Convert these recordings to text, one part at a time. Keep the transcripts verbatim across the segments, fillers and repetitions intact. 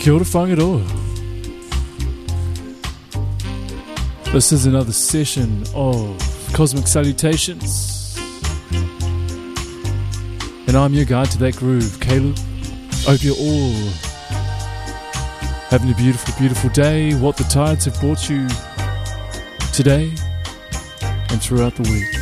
Kia ora whangaroa. This is another session of Cosmic Salutations. And I'm your guide to that groove, Caleb. Hope you're all having a beautiful, beautiful day. What the tides have brought you today and throughout the week.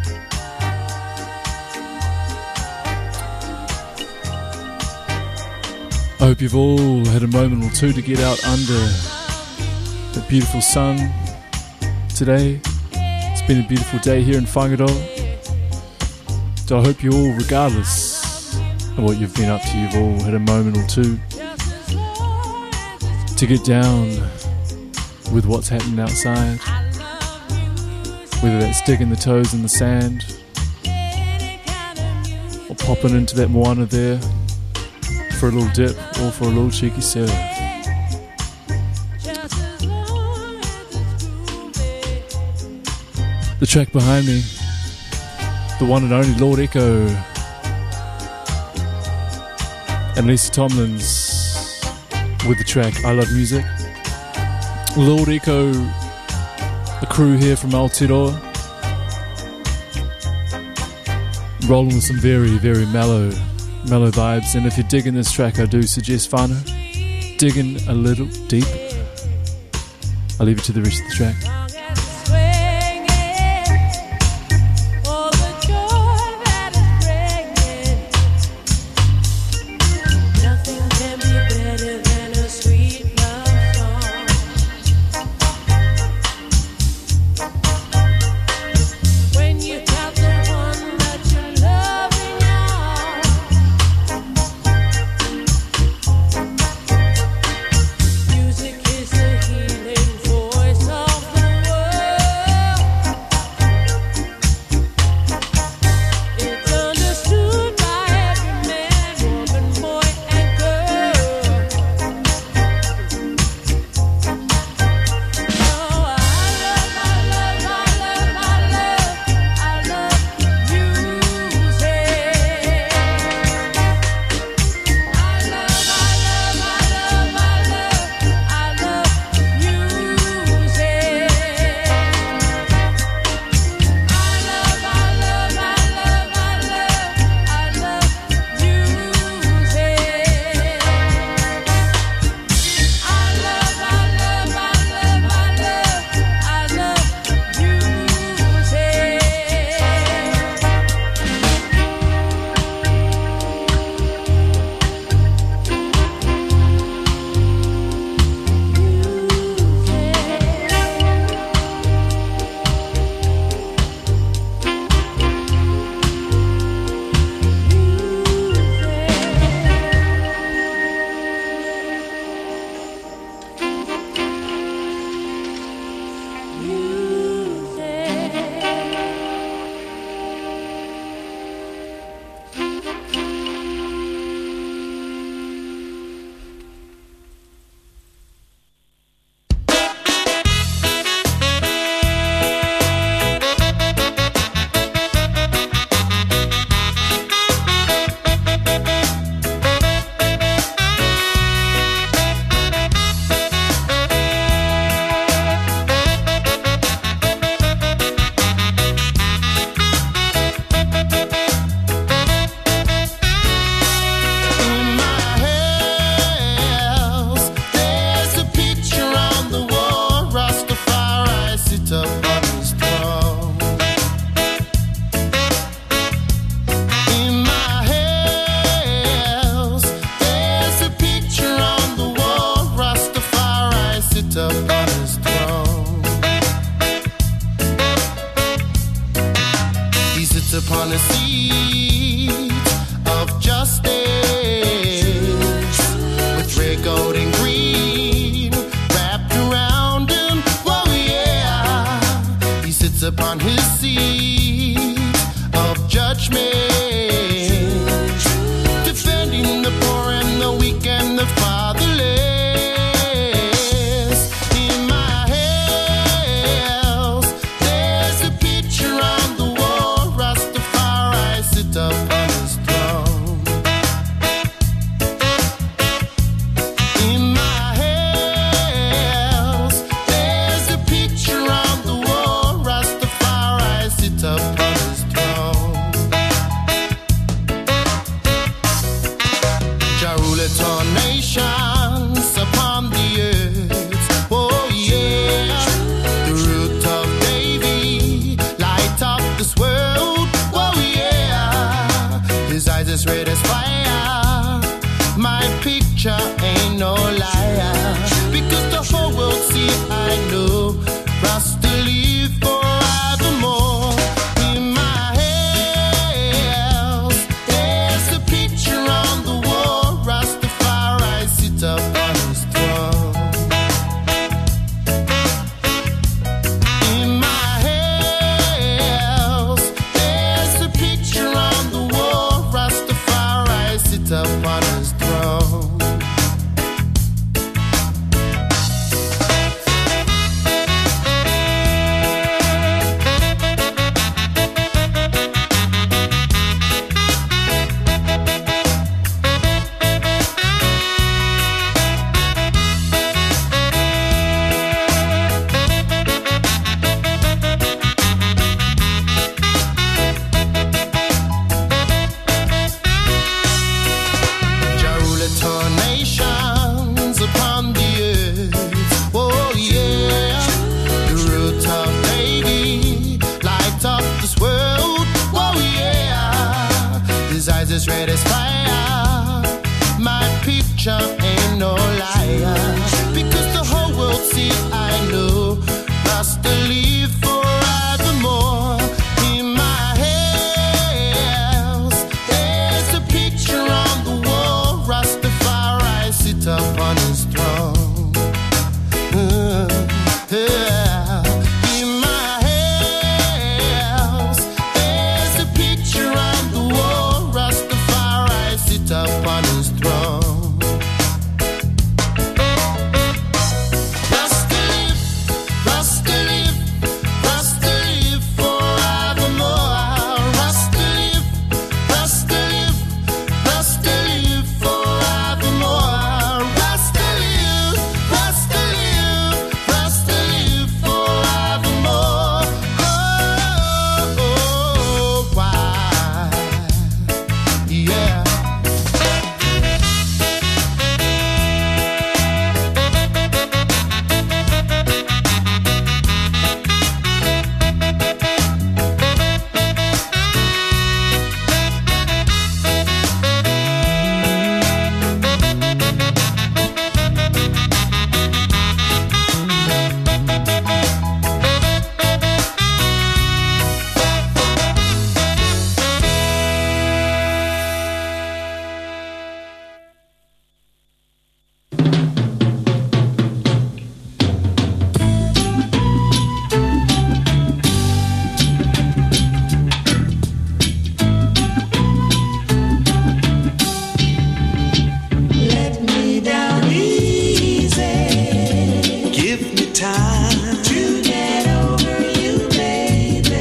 I hope you've all had a moment or two to get out under the beautiful sun today. It's been a beautiful day here in Whangaroa. So I hope you all, regardless of what you've been up to, you've all had a moment or two to get down with what's happening outside. Whether that's digging the toes in the sand or popping into that moana there for a little dip or for a little cheeky surf. The track behind me, the one and only Lord Echo and Lisa Tomlins with the track I Love Music. Lord Echo, the crew here from Aotearoa, rolling with some very, very mellow mellow vibes. And if you're digging this track, I do suggest whānau, digging a little deeper. I'll leave it to the rest of the track. In as red as fire. My picture ain't no liar, because the whole world see I know Rasta live forevermore. In my house there's a picture on the wall. Rastafari sit up on his throne. In my house there's a picture on the wall. Rastafari sit up on his throne. Red as fire, my picture ain't no liar, because the whole world see I know Rasta live forevermore. In my house there's a picture on the wall. Rastafari sit up on his throne. uh, yeah. In my house there's a picture on the wall. Rastafari sit up on his throne. Rasta live, Rasta live, Rasta live forevermore. Rasta live, Rasta live, Rasta live forevermore. Rasta live, Rasta live, Rasta live forevermore. Oh, oh, why? Yeah. Let me down easy. Give me time. To get over you, baby.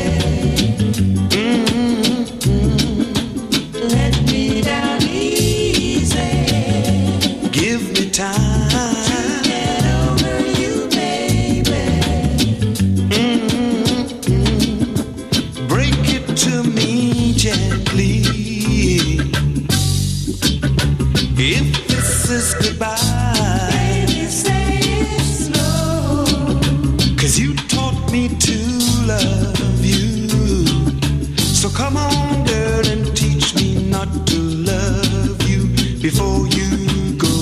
Let me down easy. Give me time. Get over you, baby. Break it to me gently. If this is goodbye, Baby, say it slow. 'cause you taught me to love you. So come on, girl, and teach me not to love you before you go.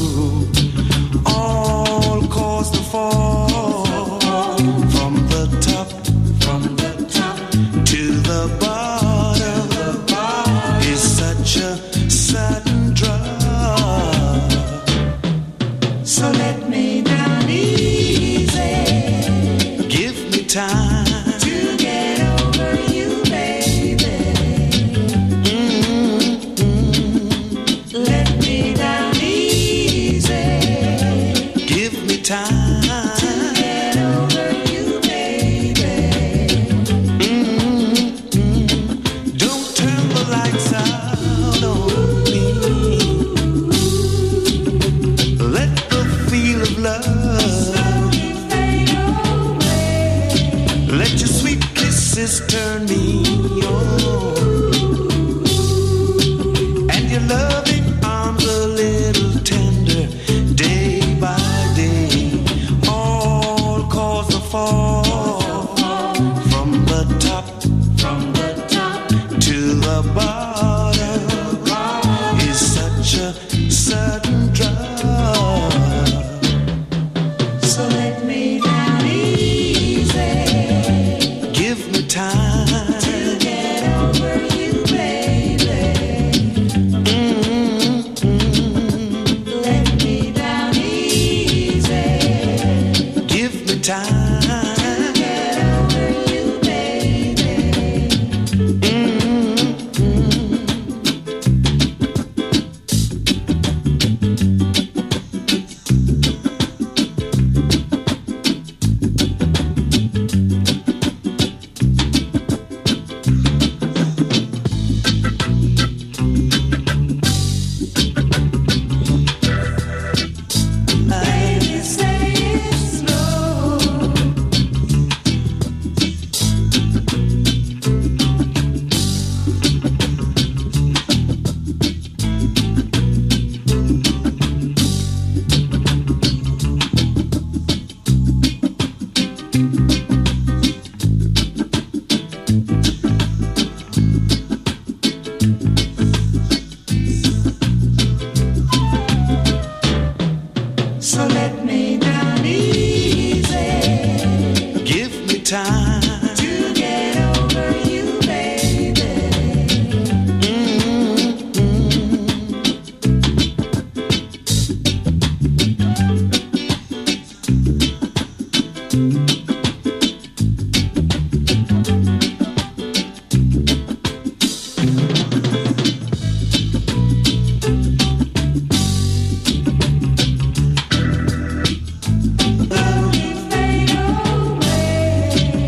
All cause the fall from the top, From the top to the bottom to the bottom is So let me down easy Give me time. to get over you, baby. Slowly fade away.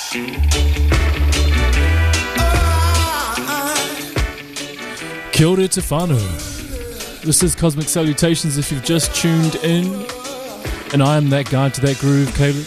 Kia ora te whānau. This is Cosmic Salutations if you've just tuned in. And I am that guide to that groove, Caleb.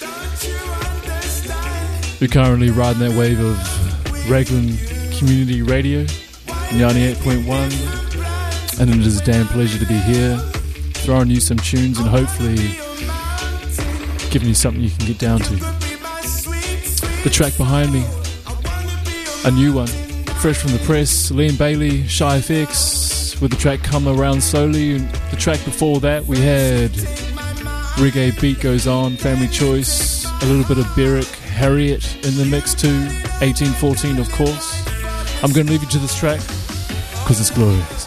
We're currently riding that wave of Raglan Community Radio, ninety-eight point one. And it is a damn pleasure to be here, throwing you some tunes and hopefully giving you something you can get down to. The track behind me, a new one, fresh from the press, Liam Bailey, Shy F X, with the track Come Around Slowly. The track before that we had Reggae Beat Goes On, Family Choice, a little bit of Beric, Harriet in the mix too, eighteen fourteen of course. I'm going to leave you to this track because it's glorious.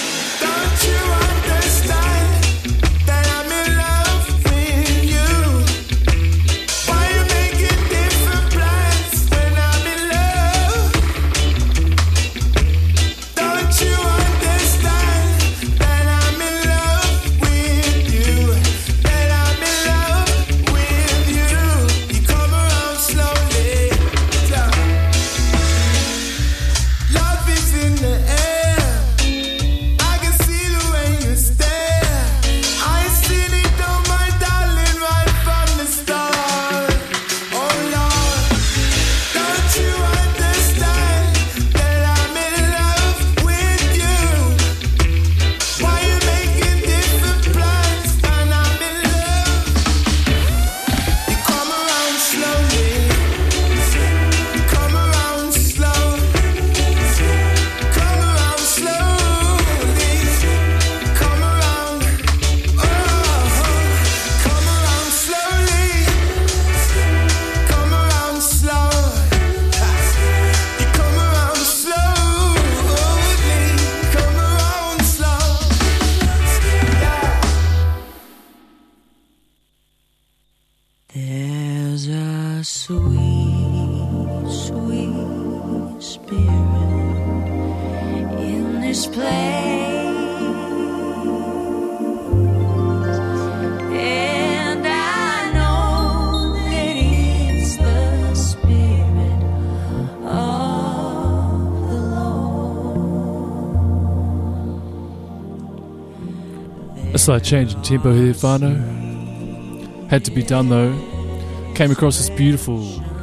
Slight change in tempo here, whānau. Had to be done though. Came across this beautiful,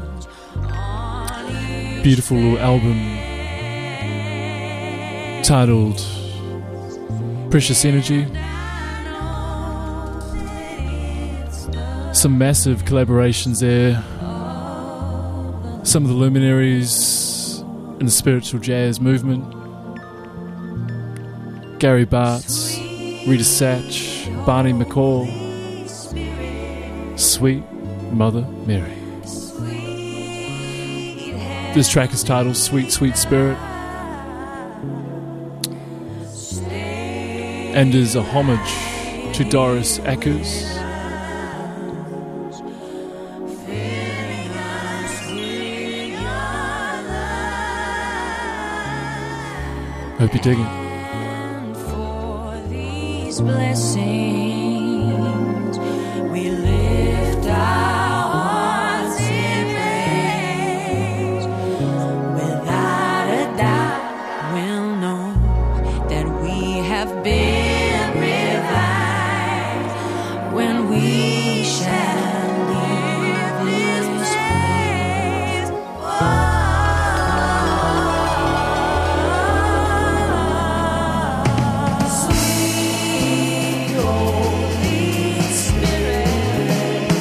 beautiful little album titled Precious Energy. Some massive collaborations there. Some of the luminaries in the spiritual jazz movement. Gary Bartz, Rita Satch, Barney McCall, Sweet Mother Mary. This track is titled Sweet, Sweet Spirit and is a homage to Doris Akers. Hope you dig it. Blessings, we lift our hearts in praise. Without a doubt, we'll know that we have been revived when we shall leave this place. Sweet Holy Spirit.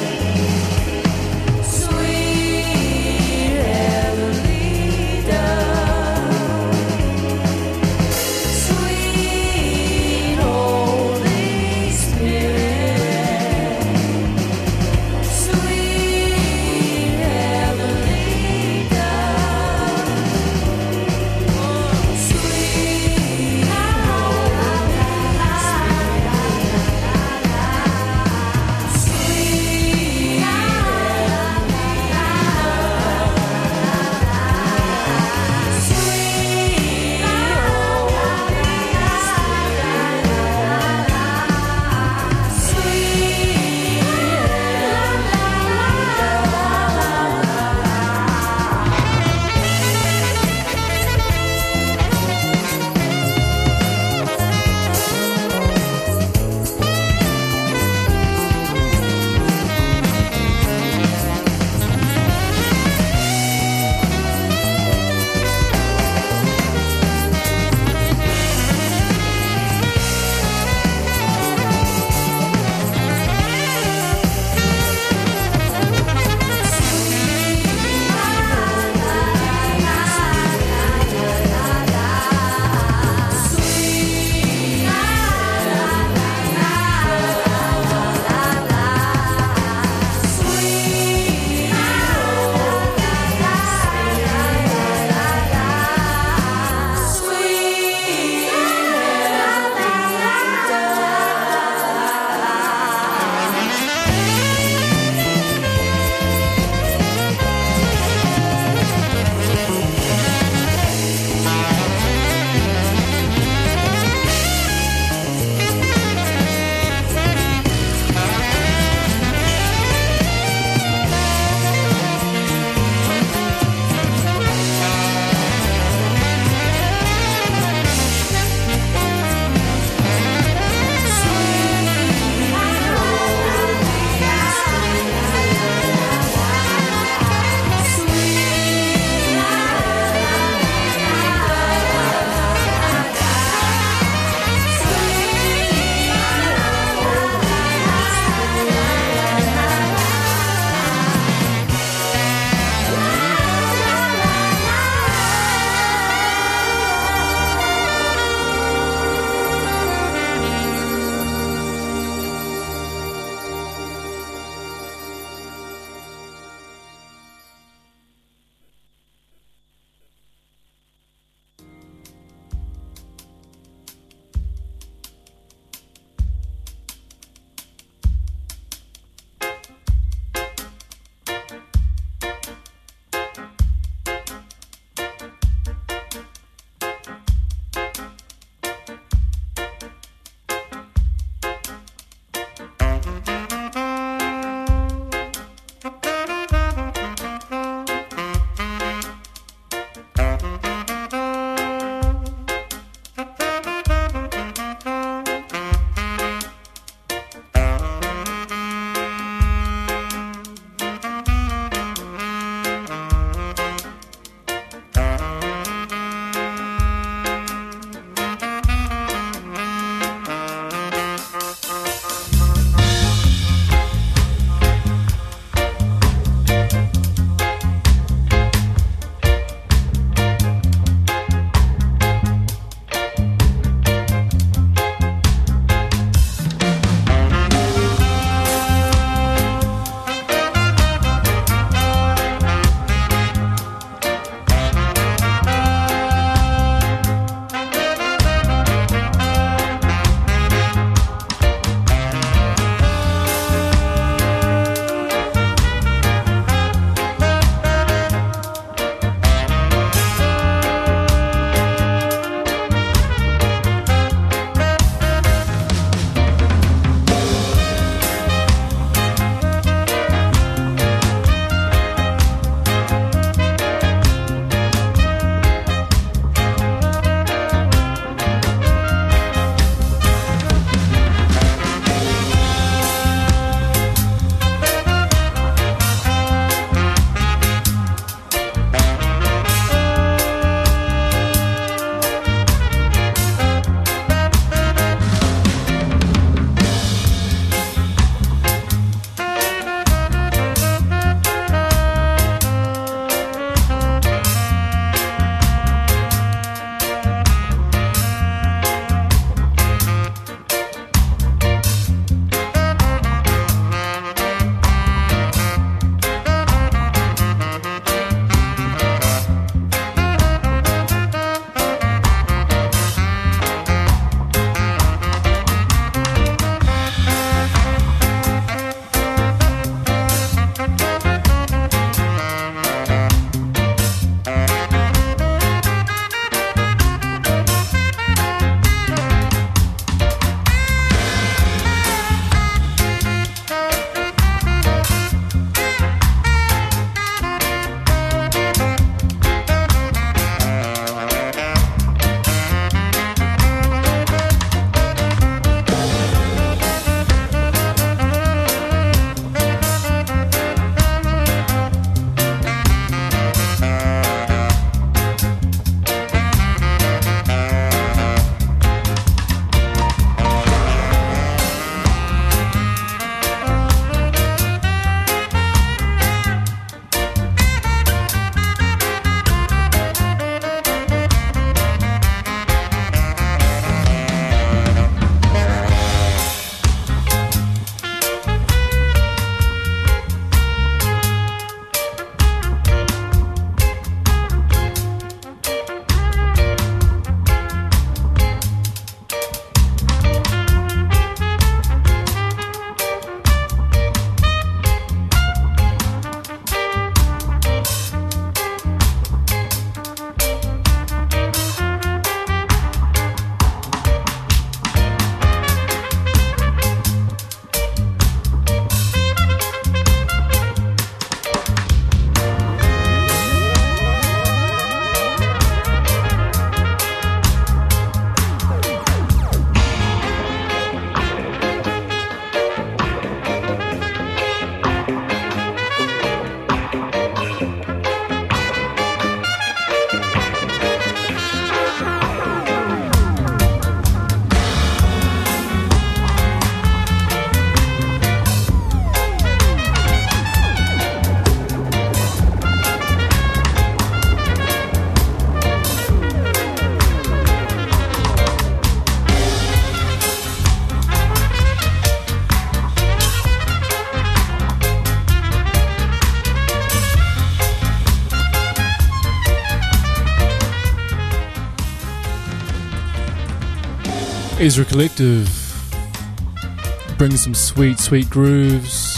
Ezra Collective brings some sweet, sweet grooves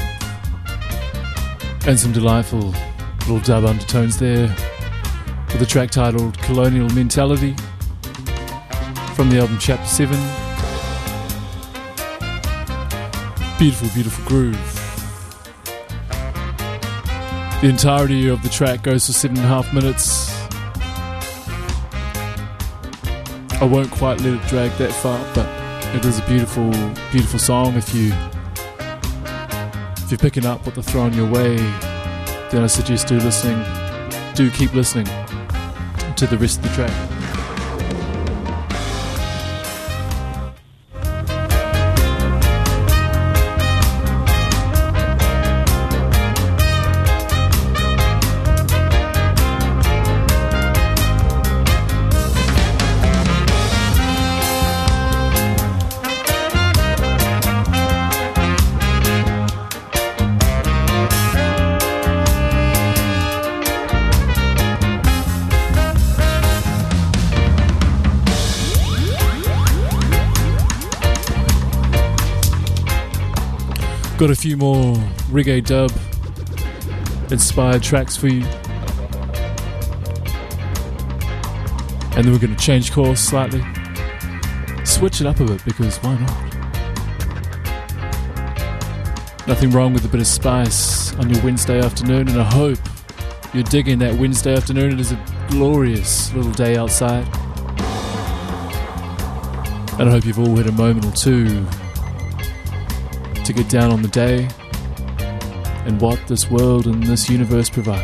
and some delightful little dub undertones there with a track titled Colonial Mentality from the album Chapter seven. Beautiful, beautiful groove. The entirety of the track goes for seven and a half minutes. I won't quite let it drag that far, but it is a beautiful, beautiful song. If you if you're picking up what they're throwing your way, then I suggest do listening, do keep listening to the rest of the track. Got a few more reggae dub inspired tracks for you, and then we're going to change course slightly, switch it up a bit, because why not? Nothing wrong with a bit of spice on your Wednesday afternoon, and I hope you're digging that Wednesday afternoon. It is a glorious little day outside, and I hope you've all had a moment or two to get down on the day and what this world and this universe provides.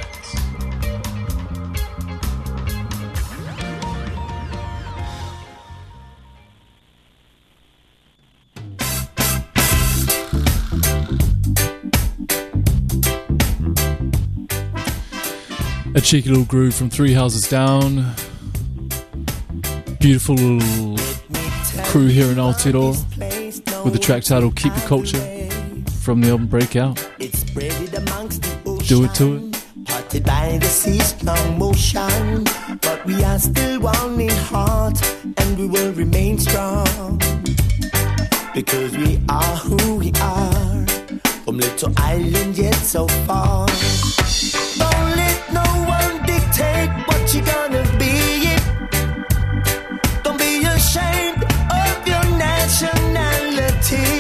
A cheeky little groove from Three Houses Down. Beautiful little crew here in Aotearoa with the track titled Keep Your Culture from the album Breakout. Do it to it. Parted by the sea's strong motion, but we are still one in heart, and we will remain strong, because we are who we are, from little island yet so far. Don't let no one dictate what you're gonna be. Don't be ashamed of your nationality.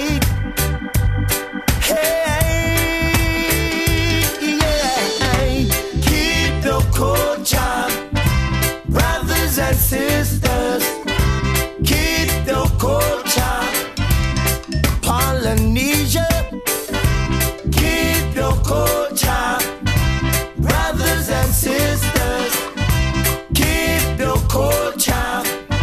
Sisters, keep your culture. Polynesia, keep your culture. Brothers and sisters, keep your culture.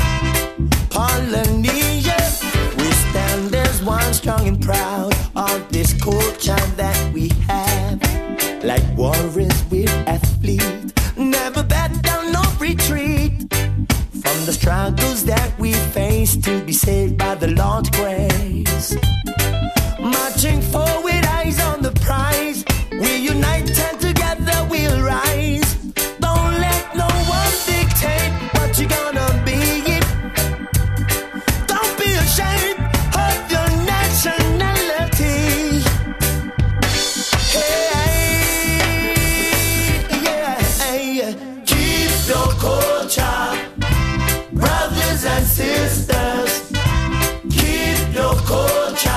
Polynesia, we stand as one strong and proud of this culture that we have. Like warriors with athlete, never back down, no retreat. From the struggles that we face to be saved by the Lord's grace. Marching forward, eyes on the prize. We unite and together we'll rise. Don't let no one dictate what you're gonna be. Don't be ashamed of your nationality. Hey, yeah, keep your culture. Brothers and sisters, keep your culture.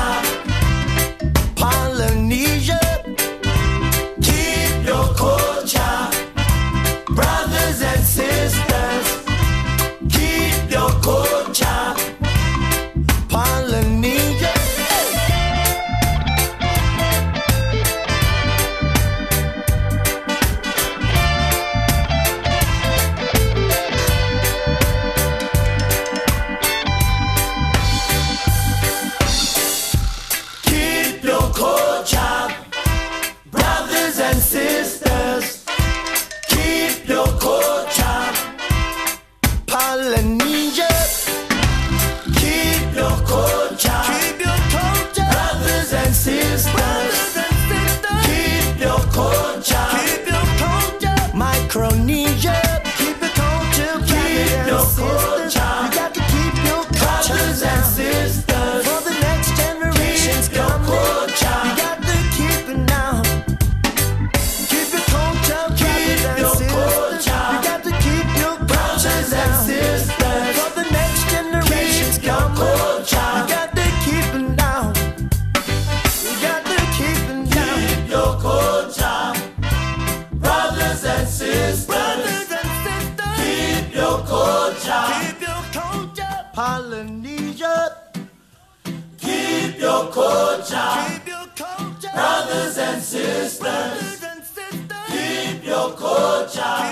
your culture. Brothers and sisters, keep your culture.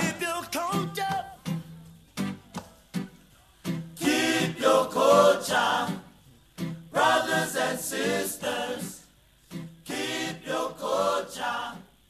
Keep your culture. Brothers and sisters, keep your culture.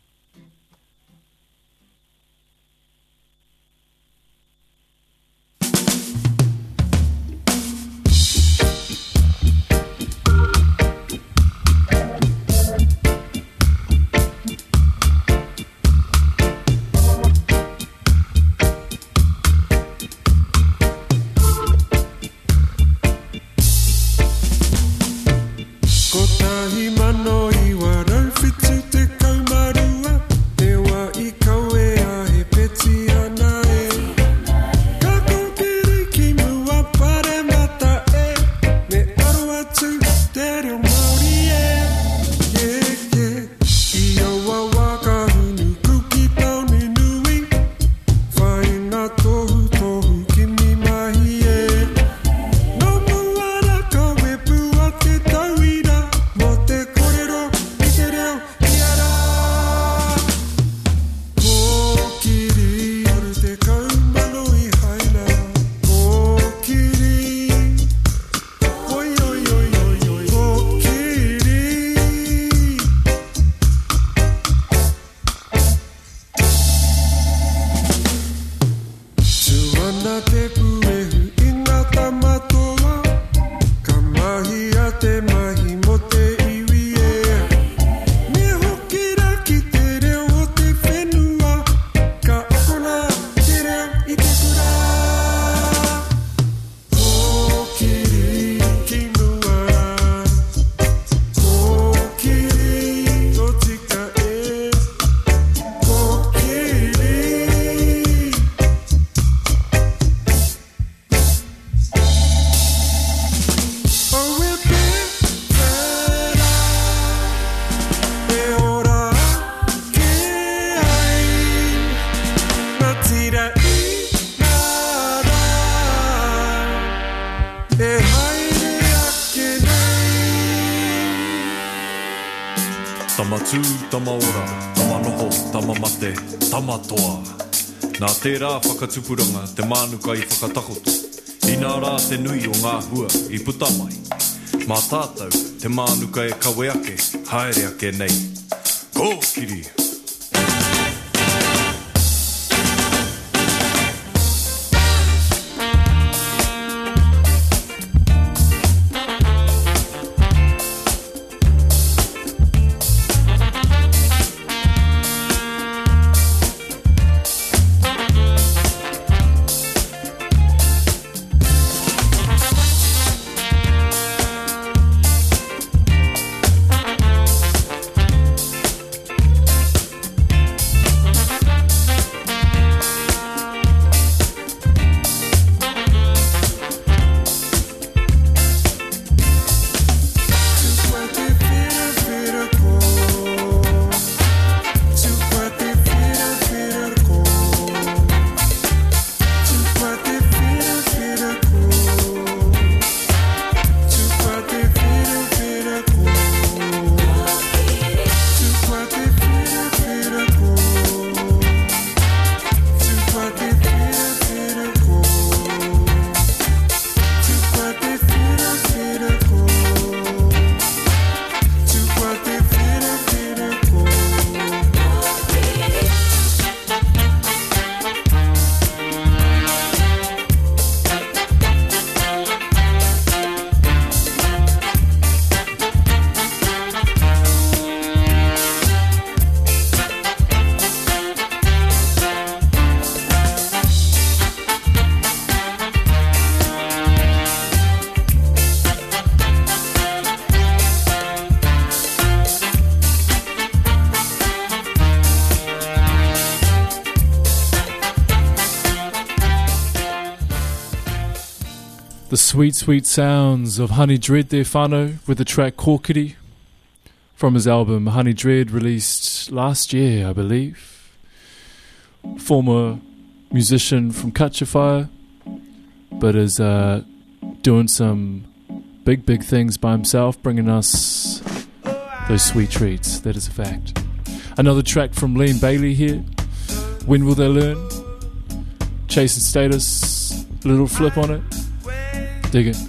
Tamatū, tamaora, tamanoho, tamamate, tamatoa. Nā tērā whakatupuranga, te mānuka i whakatakoto. Ina rā te nui o ngā hua i puta mai. Mā tātou, te mānuka e kawe ake, haere ake nei. Kōkiri! The sweet, sweet sounds of Honey Dread there, whānau, with the track Kōkiri from his album Honey Dread, released last year, I believe. Former musician from Catch a Fire, but is uh, doing some big, big things by himself, bringing us those sweet treats. That is a fact. Another track from Liam Bailey here. When Will They Learn? Chasing Status. Little flip on it. Dig it.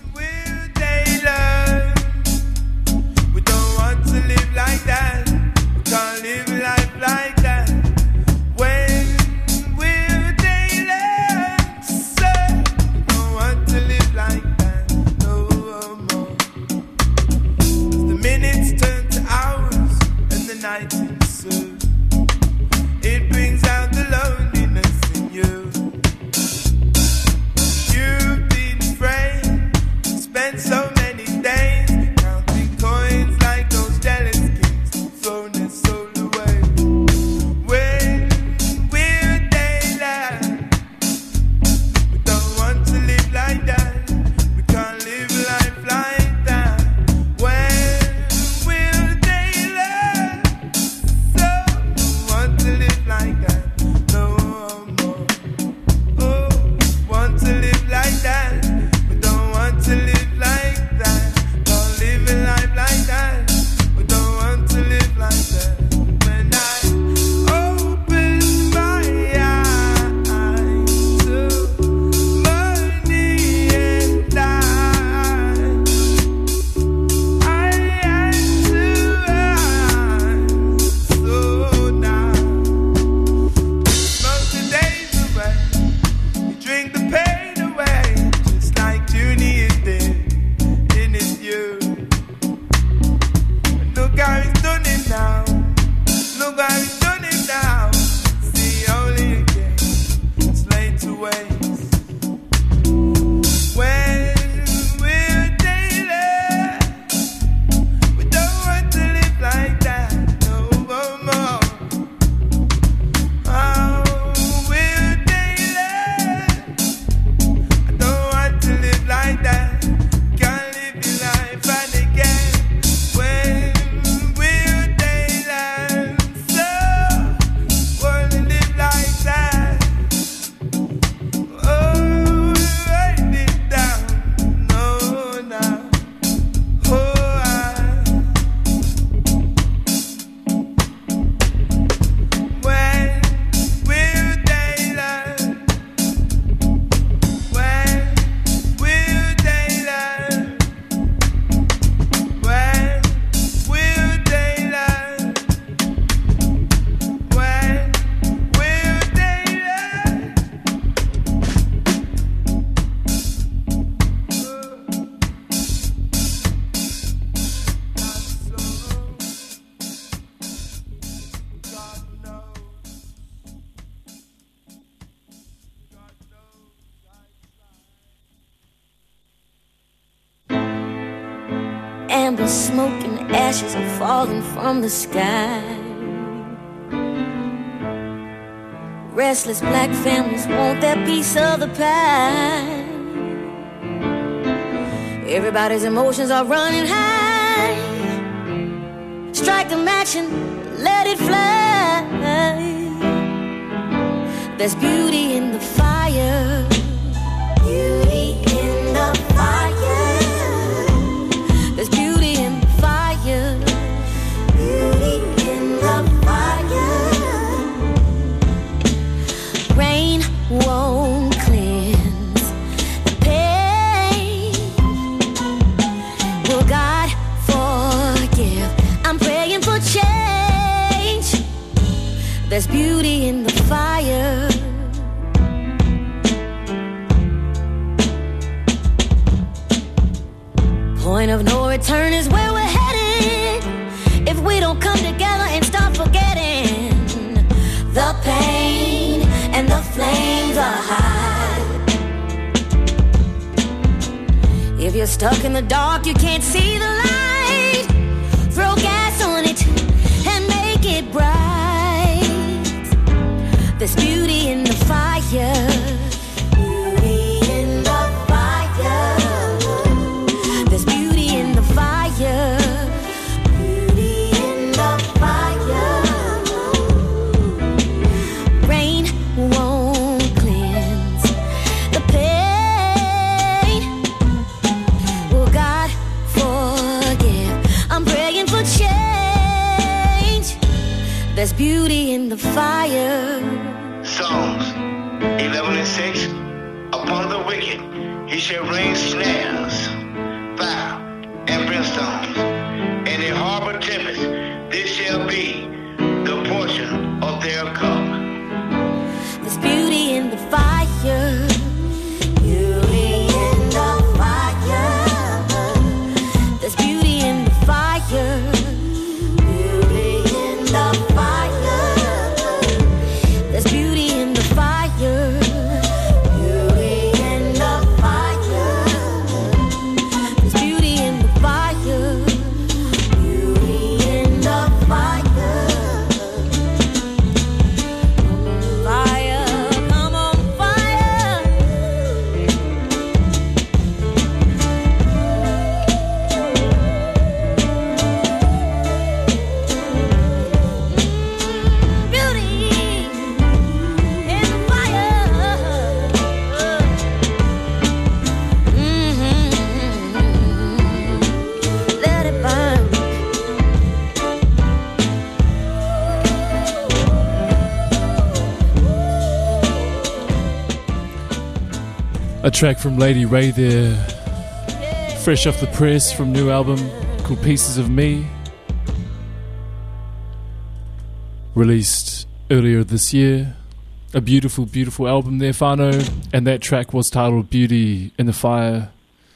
Amber smoke and ashes are falling from the sky. Restless black families want their piece of the pie. Everybody's emotions are running high. Strike a match and let it fly. There's beauty in the fire. Beauty in the fire. There's beauty in the fire. Beauty in the fire. Rain won't cleanse the pain. Will God forgive? I'm praying for change. There's beauty in the fire. Point of no return is where we're headed if we don't come together and stop forgetting. The pain and the flames are high. If you're stuck in the dark, you can't see the light. Throw gas on it and make it bright. There's beauty in the fire. There's beauty in the fire. Psalms eleven and six. Upon the wicked he shall rain snares, fire, and brimstones, and a harbor tempest. This shall be the portion of their cup. There's beauty in the fire. Beauty in the fire. There's beauty in the fire. Beauty in the fire. There's beauty in the fire. Beauty in the fire. There's beauty in the fire. Beauty in the fire. Fire, come on, fire. Beauty in the fire. Mhm. Let it burn. A track from Lady Ray there, fresh off the press from new album called Pieces of Me, released earlier this year. A beautiful, beautiful album there, Fano, and that track was titled Beauty in the Fire.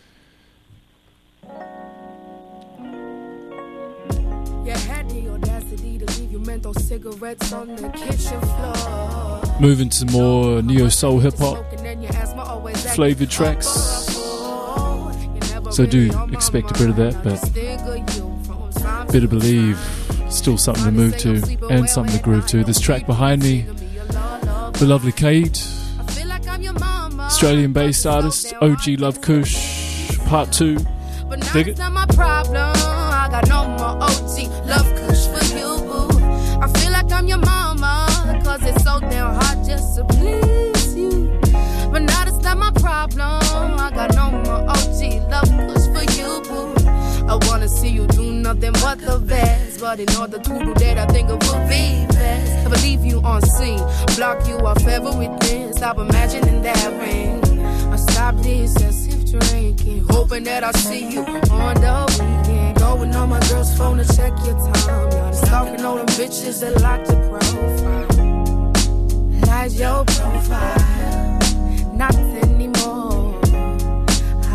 You had the audacity to leave your menthol cigarettes on the kitchen floor. Moving to more neo-soul hip-hop Smoking and your asthma always acting flavored tracks. up. You never So do really on my expect a bit of that, mind. but I stick of you from time to better believe still something to move to and something to groove to. This track behind me, the lovely Kate, I feel like I'm your mama. Australian-based artist, O G Love Kush, part two. But now Dig it's it? not my problem. I got no more O G love kush for you, boo. I feel like I'm your mama, cause it's so damn hard just to please you. But now it's not my problem. I got no more O G love kush for you, boo. I wanna see you do nothing but the best. But in order to do that, I think it would be best. I believe you on scene, block you off everything. Stop imagining that ring. I stop this as if drinking, hoping that I see you on the weekend. Going on my girl's phone to check your time. Stalking all them bitches that like the profile. Lies your profile, not anymore. I,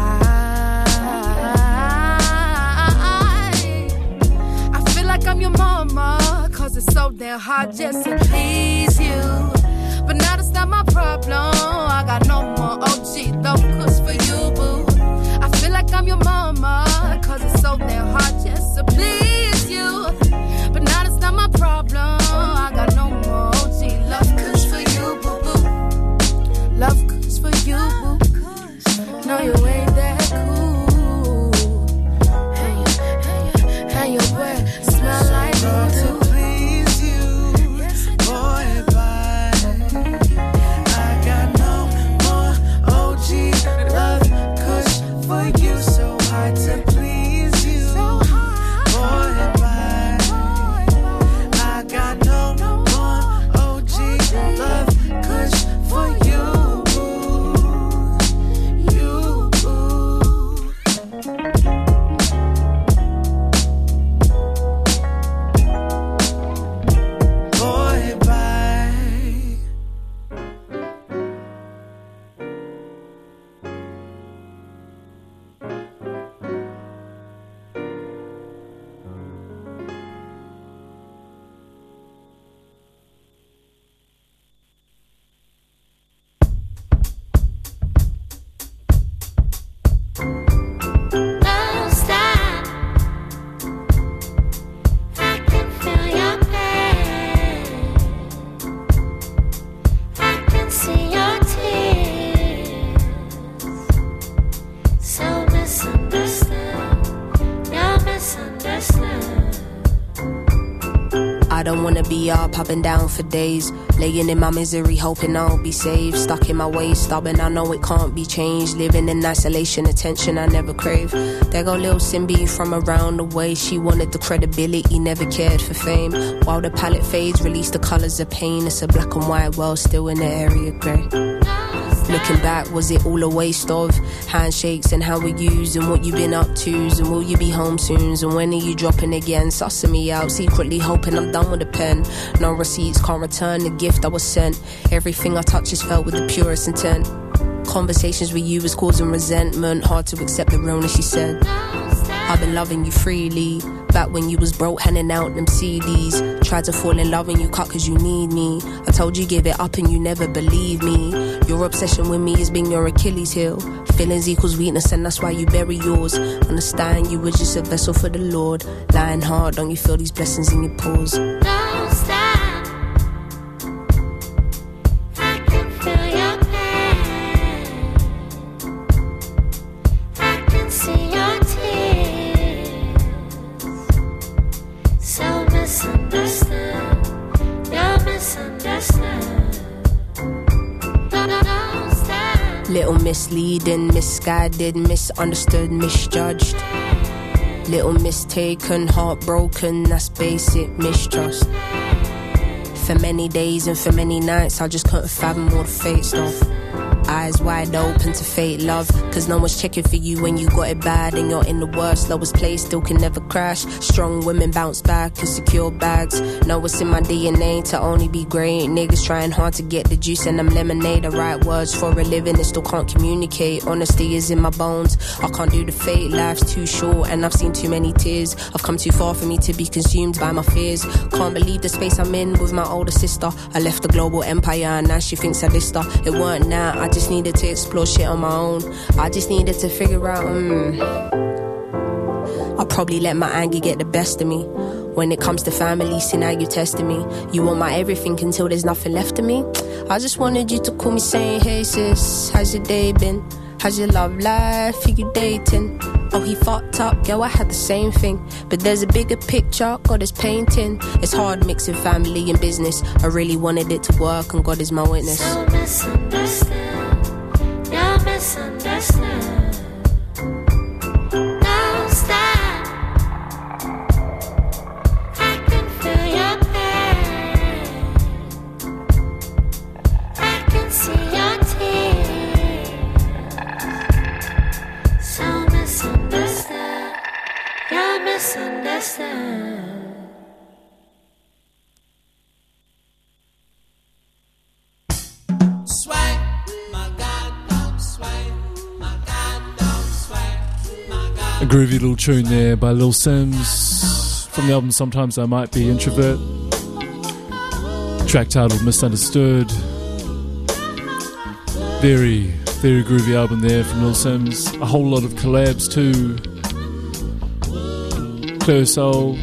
I feel like I'm your mama, cause it's so damn hard just to please you. But now that's not my problem. I got no more O G love kush for you, boo. I feel like I'm your mama, cause it's so damn hard just to please you. But now that's not my problem. I got no more O G love kush for you, boo, boo. Love kush for you, boo. No, you ain't that cool. And, you, and, you, and your breath smell like me too. Please you, boy, bye. I got no more O G love don't wanna be up, up and down for days. Laying in my misery, hoping I'll be saved. Stuck in my ways, stubborn, I know it can't be changed. Living in isolation, attention I never crave. There go Lil Simbi from around the way. She wanted the credibility, never cared for fame. While the palette fades, release the colours of pain. It's a black and white world, still in the area grey. Looking back, was it all a waste of handshakes and how we use and what you been up to? And will you be home soon? And when are you dropping again? Sussing me out, secretly hoping I'm done with the pen. No receipts, can't return the gift I was sent. Everything I touch is felt with the purest intent. Conversations with you is causing resentment. Hard to accept the realness, she said. I've been loving you freely. Back when you was broke, handing out them C Ds. Tried to fall in love and you cut cause you need me. I told you give it up and you never believe me. Your obsession with me has been your Achilles heel. Feelings equals weakness and that's why you bury yours. Understand you were just a vessel for the Lord. Lying hard, don't you feel these blessings in your pores? Don't stop. I can feel your pain. I can see your tears. So misunderstood. You're misunderstood. Don't stop. Little misleading, misguided, misunderstood, misjudged. Little mistaken, heartbroken, that's basic mistrust. For many days and for many nights I just couldn't fathom all the fate stuff. Eyes wide open to fate love, cause no one's checking for you when you got it bad. And you're in the worst, lowest place, still can never crash. Strong women bounce back and secure bags. Know what's in my D N A to only be great. Niggas trying hard to get the juice and I'm lemonade. The right words for a living and still can't communicate. Honesty is in my bones, I can't do the fake. Life's too short and I've seen too many tears. I've come too far for me to be consumed by my fears. Can't believe the space I'm in with my older sister. I left the global empire and now she thinks I dissed her. It weren't now, I just needed to explore shit on my own. I just needed to figure out, mm, I probably let my anger get the best of me. When it comes to family, see now you testing me. You want my everything until there's nothing left of me. I just wanted you to call me saying, hey sis, how's your day been? How's your love life? Who you dating? Oh, he fucked up, yo, I had the same thing. But there's a bigger picture, God is painting. It's hard mixing family and business. I really wanted it to work and God is my witness. So misunderstood. You're misunderstood. Don't stop. I can feel your pain. I can see your tears. So misunderstood. You're misunderstood. A groovy little tune there by Lil Sims from the album Sometimes I Might Be Introvert. Track titled Misunderstood. Very, very groovy album there from Lil Sims. A whole lot of collabs too. Claire Soul.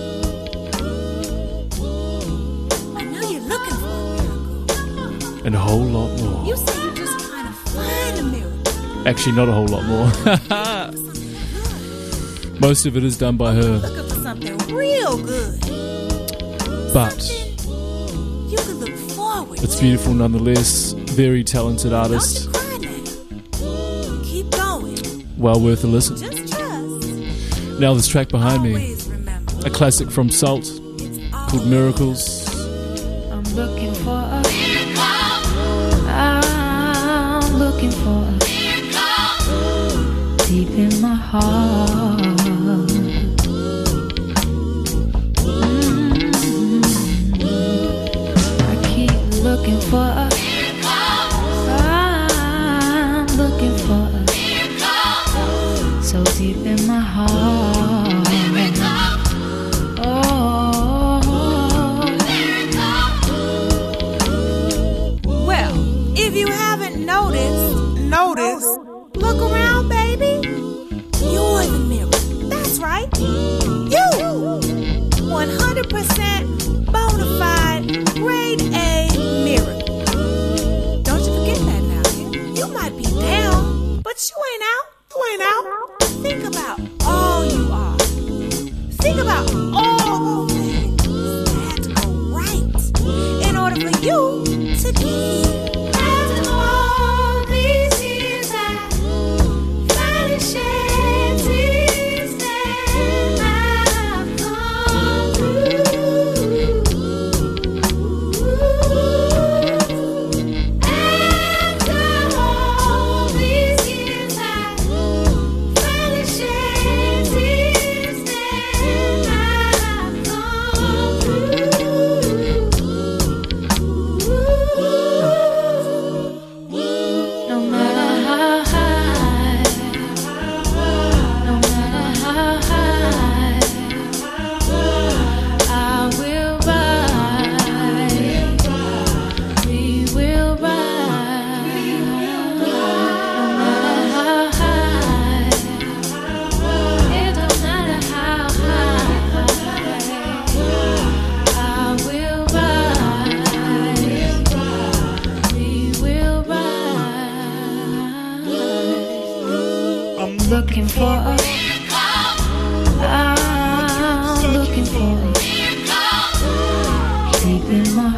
I know you're looking for a miracle. And a whole lot more. You say you're just trying to find a miracle. Actually, not a whole lot more. Most of it is done by her. Looking for something real good. But something you could look forward it's to. beautiful nonetheless. Very talented artist. Don't you cry now. Keep going. Well worth a listen. Just trust. Now this track behind me, Always remember. a classic from Salt called Miracles. I'm looking for a miracle. I'm looking for a miracle. Deep in my heart. Mm-hmm. I keep looking for a miracle. I'm looking for a miracle. So deep in my heart. If you haven't noticed, notice, look around, baby. You're the miracle.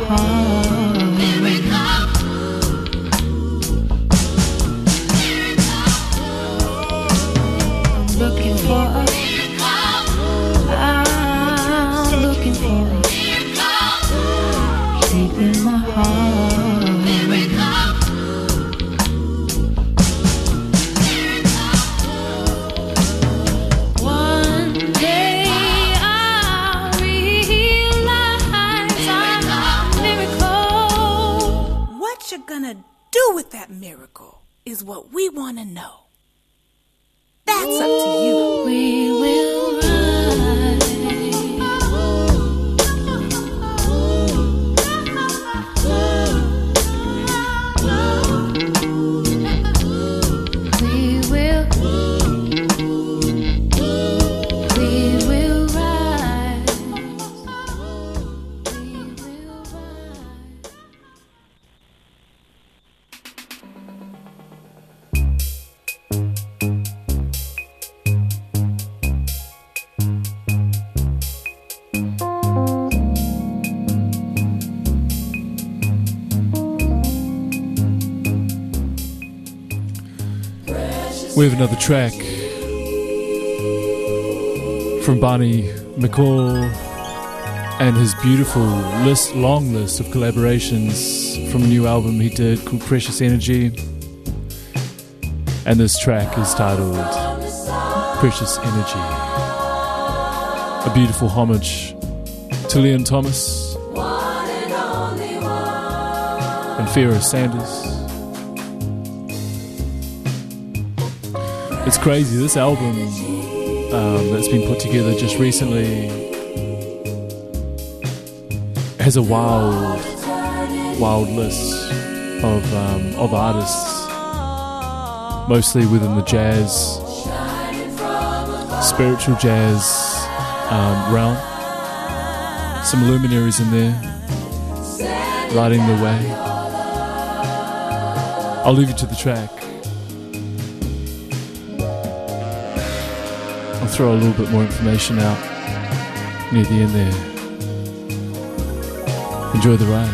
heart. I'm looking for a, I'm looking for a, deep in my heart. One day I'll realize I'm a miracle. What you're gonna do with that miracle is what we want to know. That's up to you. We will rise. We will, we will rise. We will rise. We have another track from Barney McCall and his beautiful list, long list of collaborations from a new album he did called Precious Energy. And this track is titled Precious Energy. A beautiful homage to Leon Thomas and Pharoah Sanders. It's crazy, this album um, that's been put together just recently has a wild, wild list of um, of artists, mostly within the jazz, spiritual jazz um, realm. Some luminaries in there, lighting the way. I'll leave you to the track. I'll throw a little bit more information out near the end there. Enjoy the ride.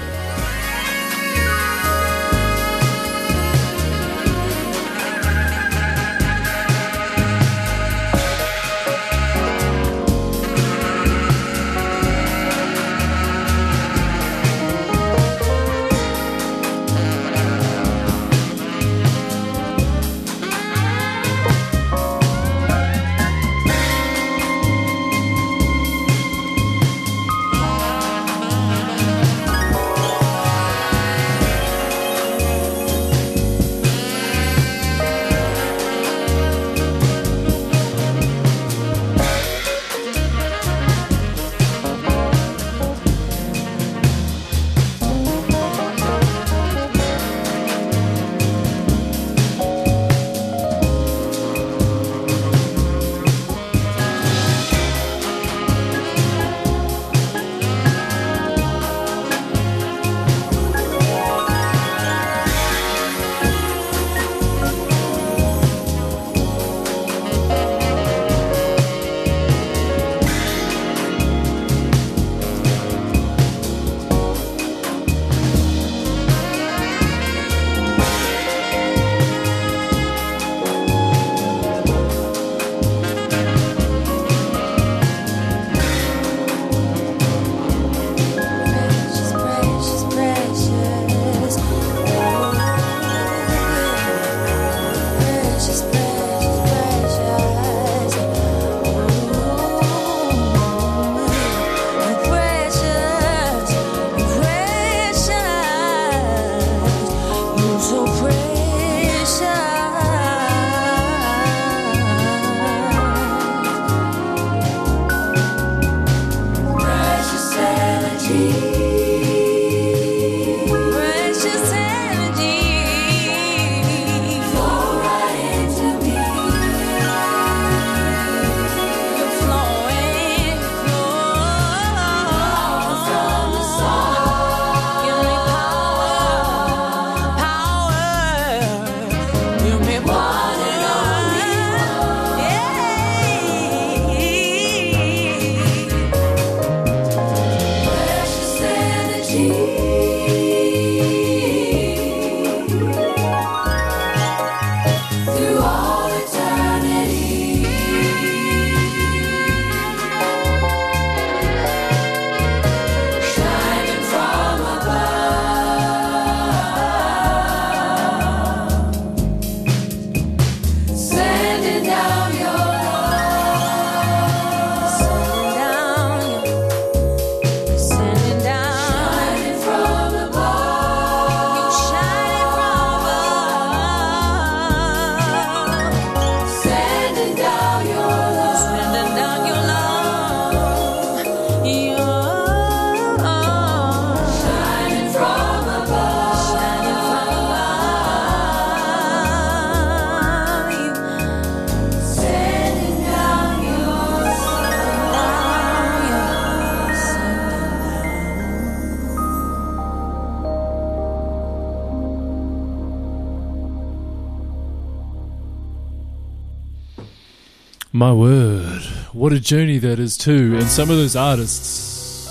My word, what a journey that is too. And some of those artists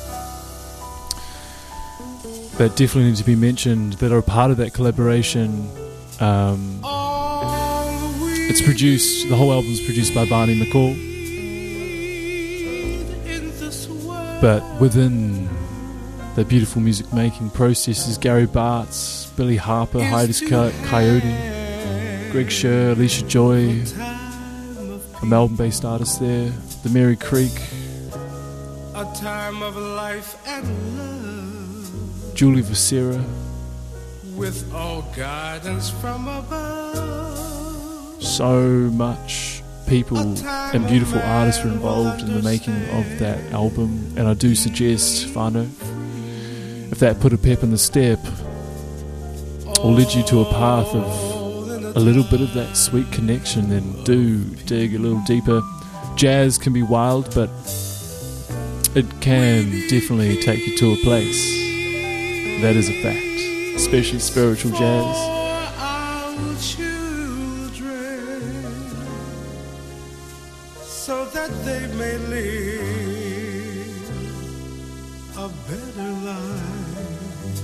that definitely need to be mentioned that are a part of that collaboration. Um, it's produced, the whole album's produced by Barney McCall. But within the beautiful music making process is Gary Bartz, Billy Harper, Hiatus Coyote, Greg Scher, Alicia Joy, a Melbourne-based artist there, the Mary Creek, A time of life and love, Julie Vicera, with all guidance from above. so much people and beautiful artists were involved in the making of that album. And I do suggest, Fano, if that put a pep in the step or led you to a path of a little bit of that sweet connection, then do dig a little deeper. Jazz can be wild, but it can definitely take you to a place. That is a fact, especially spiritual jazz. Our children, so that they may live a better life.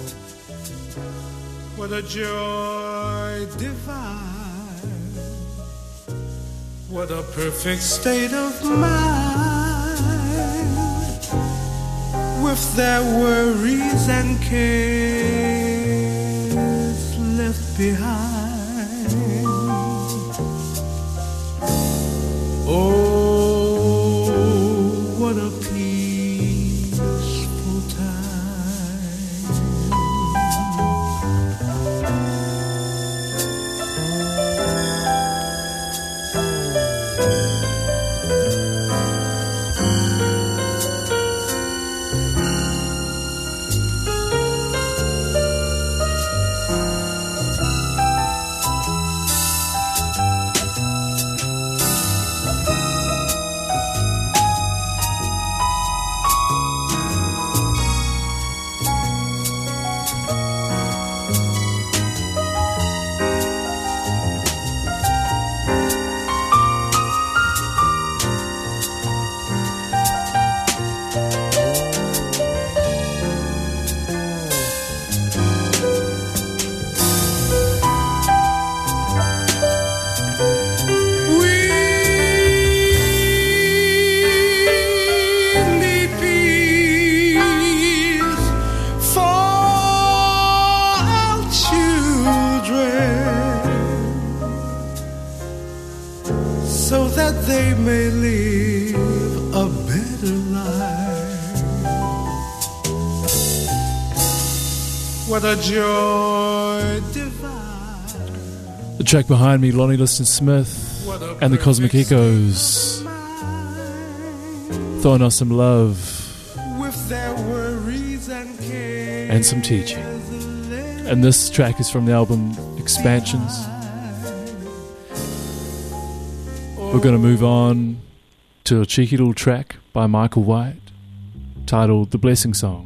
What a joy divine, what a perfect state of mind, with their worries and cares left behind. Oh, what a peaceful time. They may live a better life. What a joy divine. The track behind me, Lonnie Liston Smith and the Cosmic Echoes, throwing us some love with their worries and cares and some teaching. And this track is from the album Expansions. We're going to move on to a cheeky little track by Michael White titled The Blessing Song.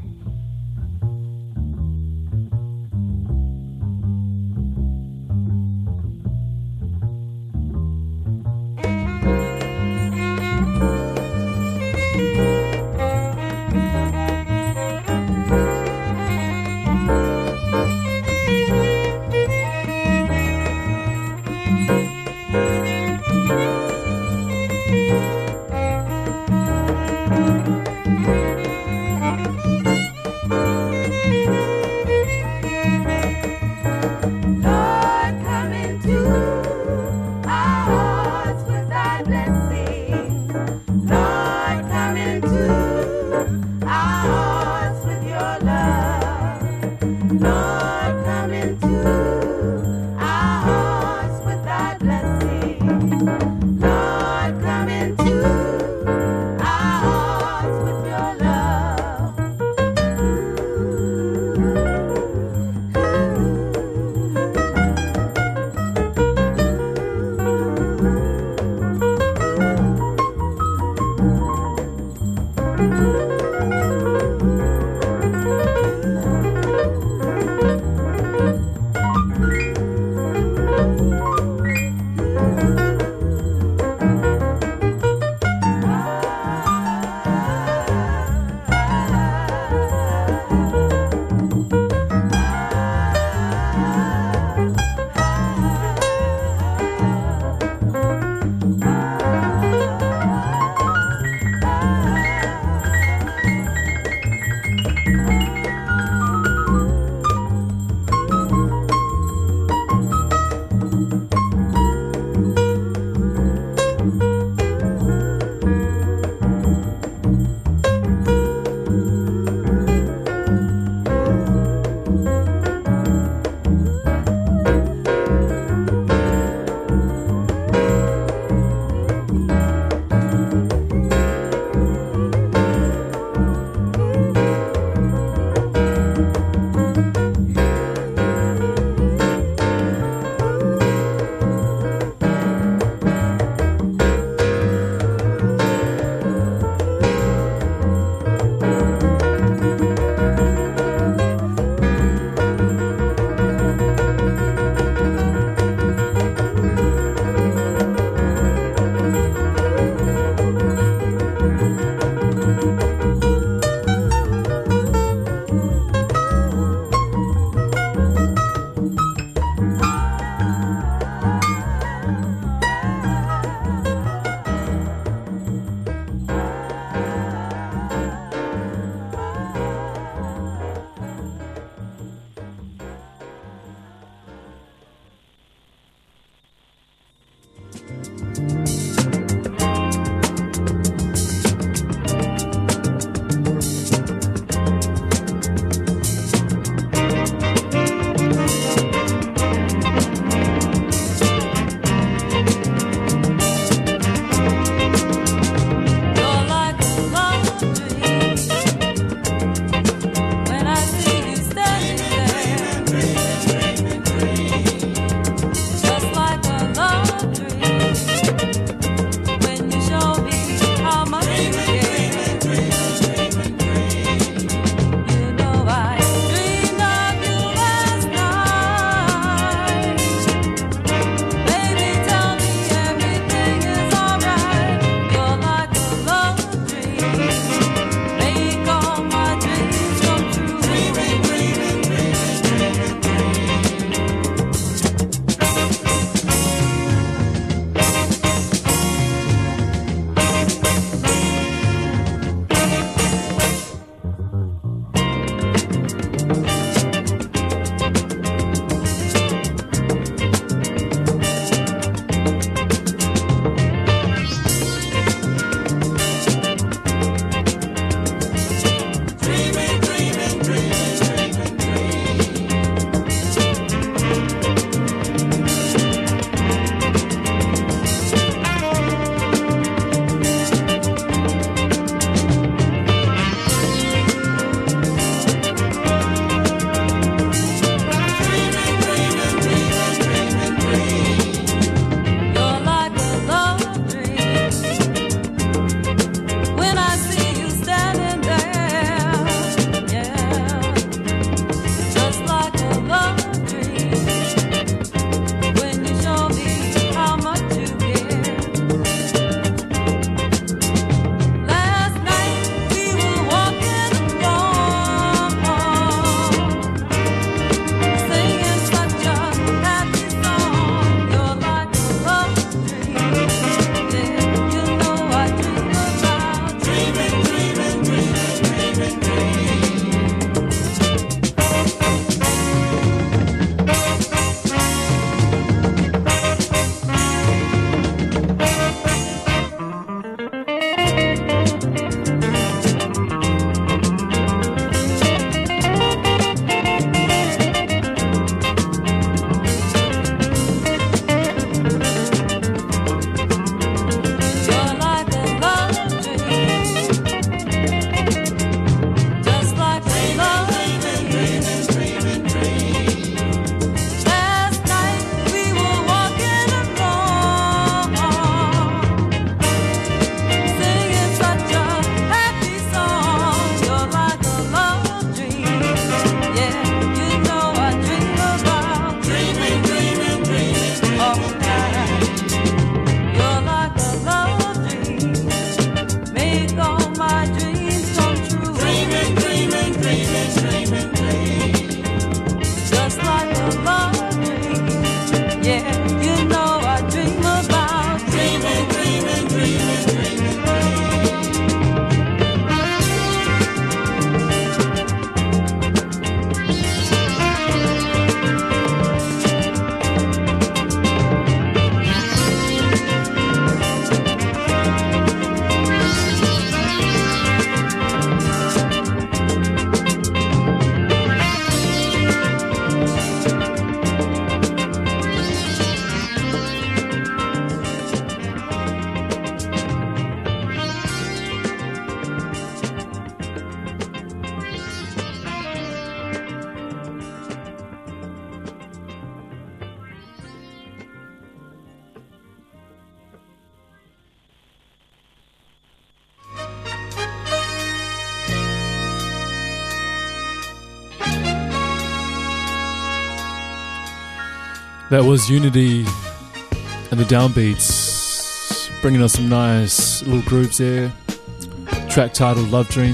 That was Unity and the Downbeats, bringing us some nice little grooves there. Track titled Love Dream.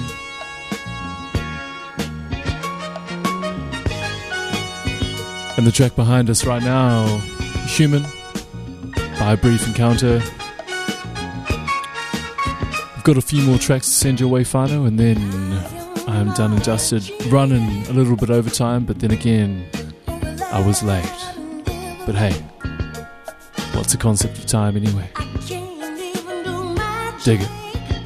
And the track behind us right now, Human by Brief Encounter. We've got a few more tracks to send your way, Fano, and then I'm done and dusted. Running a little bit over time, but then again, I was late. But hey, what's the concept of time anyway? Dig it.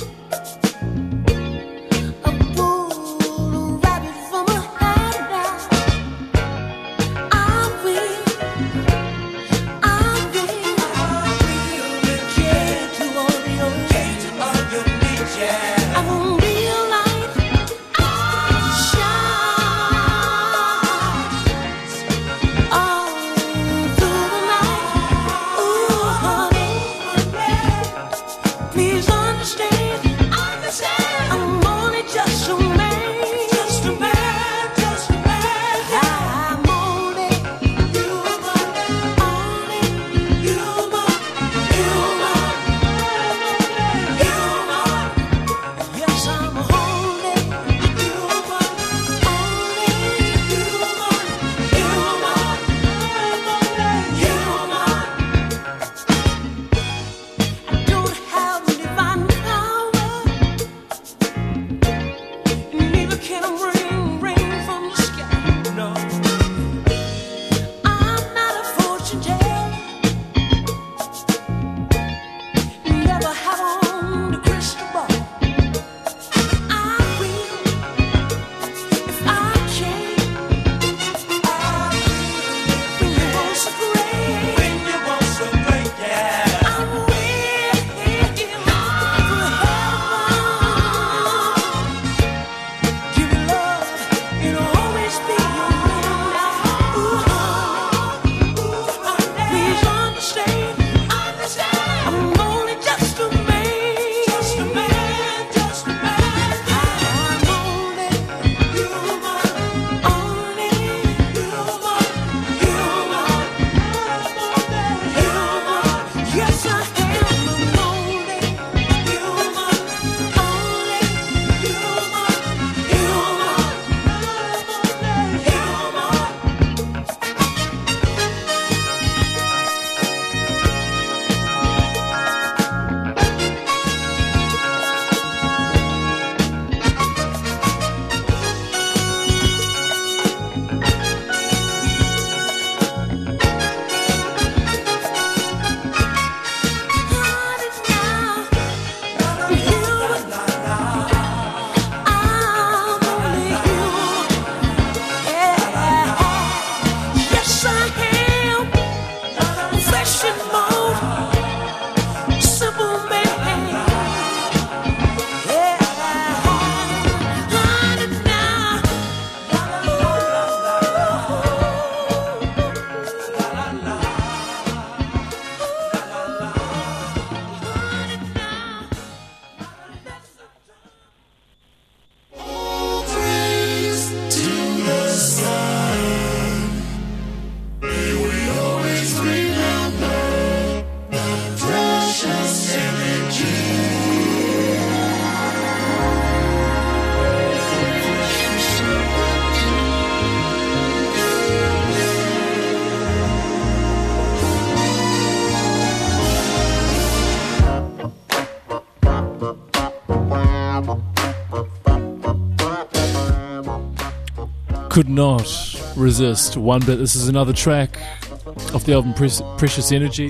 Could not resist one bit. This is another track off the album Pre- Precious Energy,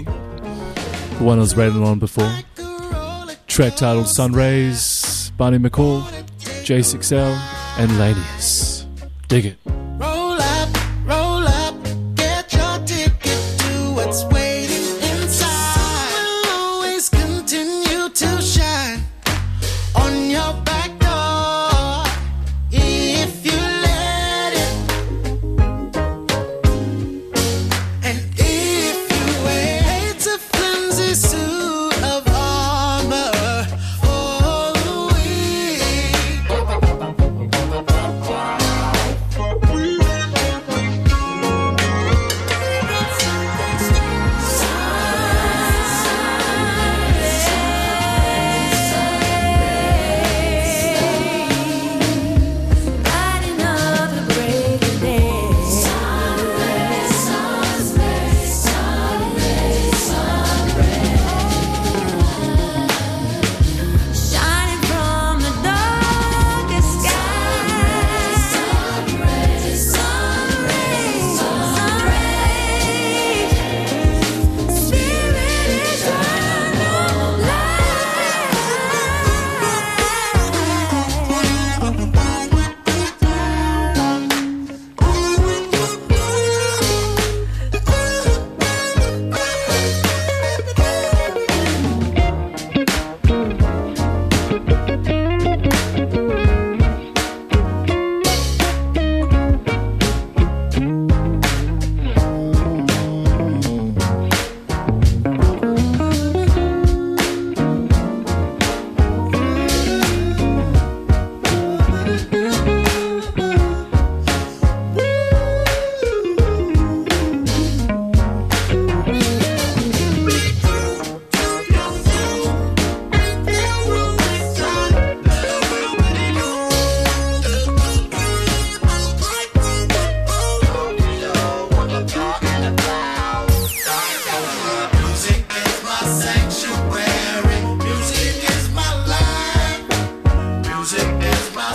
the one I was rating on before. Track titled Sun Rays, Barney McCall, J six L, and Ladies. Dig it. Roll up, roll up, get your ticket to what's waiting inside. We'll always continue to shine on your back door if you let it. And if you wait, it's a flimsy suit of armor for the weak.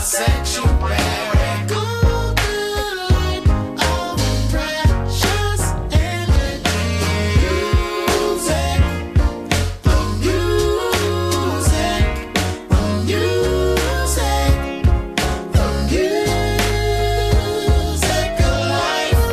sanctuary. Golden light of precious energy. Music, the music, the music, the music of life.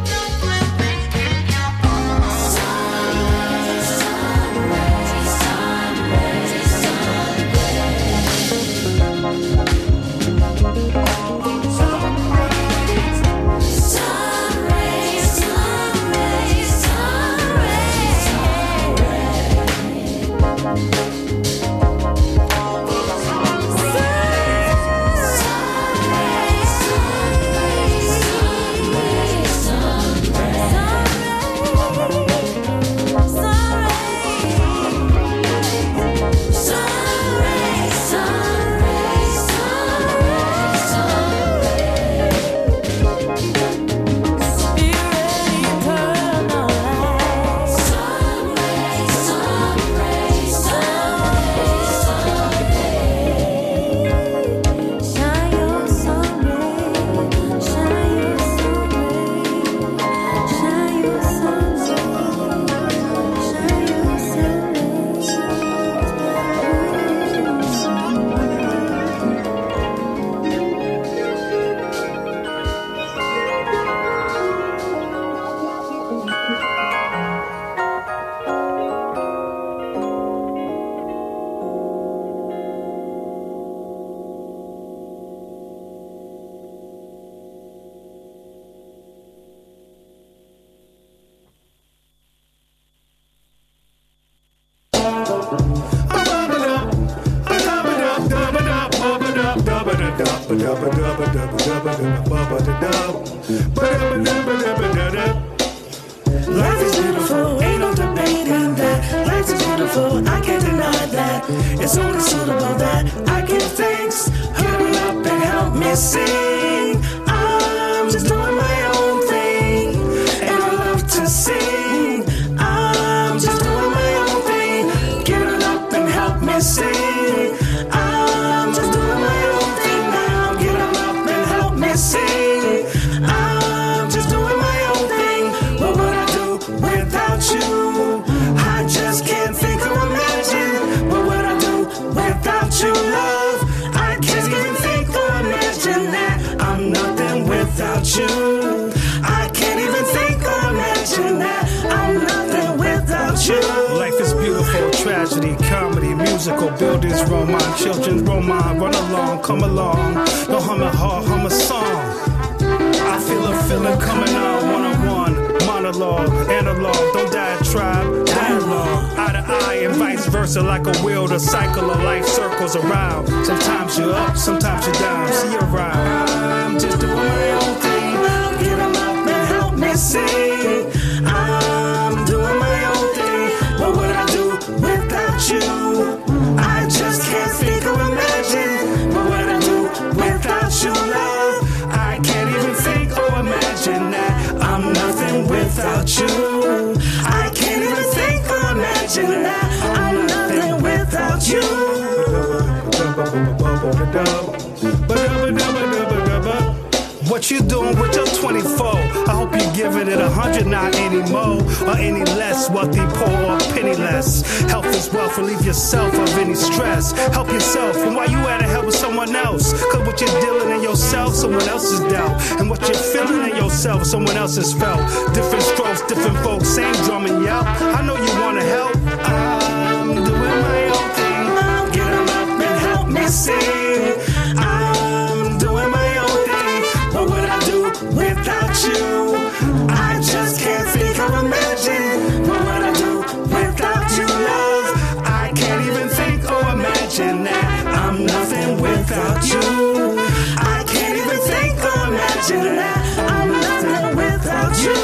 Life is beautiful, ain't no debating that. Life is beautiful, I can't deny that. It's only suitable that I give thanks. Hurry up and help me sing. I'm just doing my own thing, and I love to sing. I'm just doing my own thing. Get it up and help me sing. I'm just doing my own thing now. Get it up and help me sing. I'm just doing my own thing. What would I do without you? I just can't think or imagine. What would I do without you, love? I can't even think or imagine that I'm nothing without you. I can't even think or imagine that I'm nothing without you. Life is beautiful, tragedy, comedy, musical, buildings, romance, children's romance. Run along, come along, don't hum a heart, hum a song. I feel a feeling coming on, one-on-one, monologue, analog, don't diatribe, dialogue, eye to eye and vice versa, like a wheel, the cycle of life circles around. Sometimes you're up, sometimes you're down, see you around. I'm just doing my own thing, get 'em up and help me sing. I'm doing my own thing, what would I do without you? I just can't think or imagine, what would I do without you, love? I can't even think or imagine that I'm nothing without you. I can't even think or imagine that I'm nothing without you. What you doing with your twenty-four? I hope you're giving it a hundred, not any more or any less. Wealthy, poor, or penniless. Health is wealth, relieve yourself of any stress. Help yourself, and while you at it, help with someone else. Cause what you're dealing in yourself, someone else is dealt. And what you're feeling in yourself, someone else has felt. Different strokes, different folks, same drum and yell. I know you wanna help. I'm doing my own thing. Get 'em up and help me sing. I'm doing my own thing. What would I do without you? I just can't think or imagine. What would I do without you, love? I can't even think or imagine that I'm nothing without you. I can't even think or imagine that I'm nothing without you.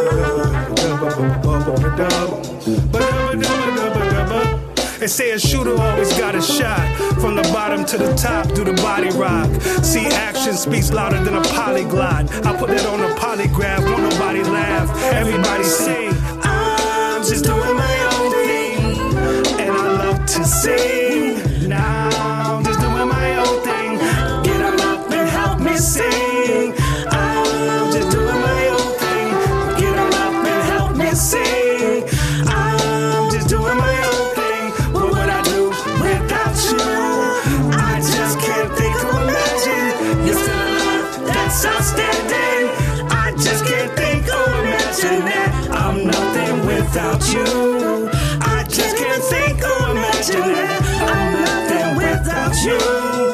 They say a shooter always got a shot. From the bottom to the top, do the body rock. See, action speaks louder than a polyglot. I put it on a polygraph, won't nobody laugh. Everybody sing. I'm just doing my own thing, and I love to sing. Now I'm just doing my own thing. Get 'em without you. I just can't think or imagine it. I'm nothing without you.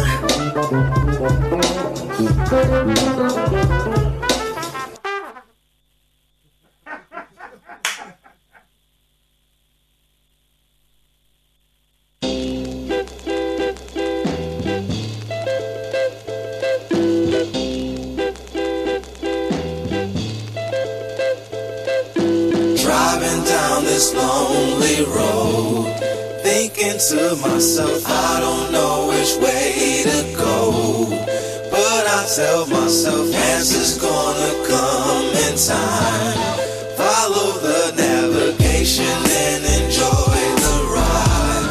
Driving down this lonely road, thinking to myself, I don't know which way to go. But I tell myself, answer's gonna come in time. Follow the navigation and enjoy the ride.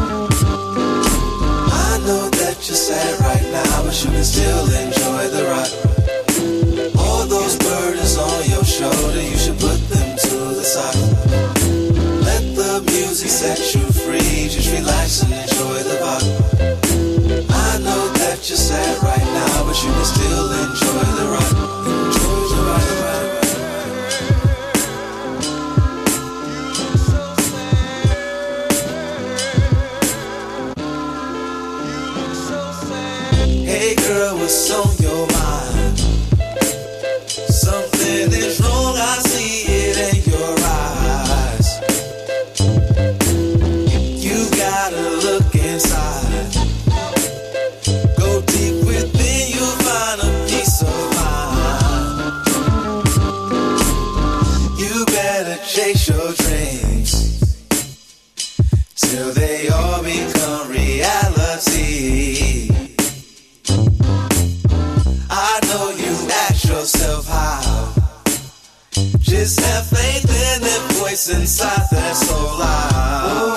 I know that you're sad right now, but you can still enjoy the ride. All those burdens on your shoulder, you should put them to the side. Let the music set you free, just relax and enjoy the vibe. I know that you're sad right now, but you can still enjoy the ride. Enjoy the ride, ride, ride. Hey girl, what's on your mind? Something is wrong, I see it in your eyes. You gotta look inside. Go deep within, you'll find a peace of mind. You better chase your dreams till they all become reality. I know you ask yourself how. Just have faith in that voice inside that's so loud.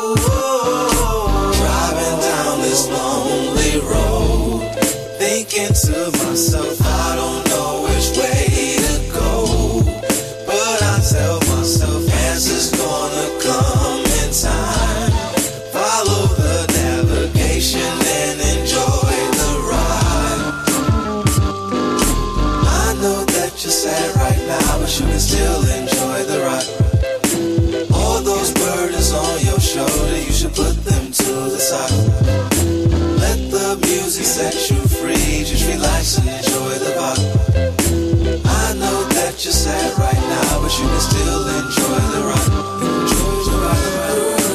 Driving down this lonely road, thinking to myself, I don't know which way to go. But I tell myself, answer's gonna come in time. Follow the navigation and enjoy the ride. I know that you're sad right now, but you can still enjoy the ride. All those burdens on your shoulder, you should put them to the side. Let the music set you free, just relax and enjoy the vibe. I know that you're sad right now, but you can still enjoy the ride. Enjoy the ride, ride, ride.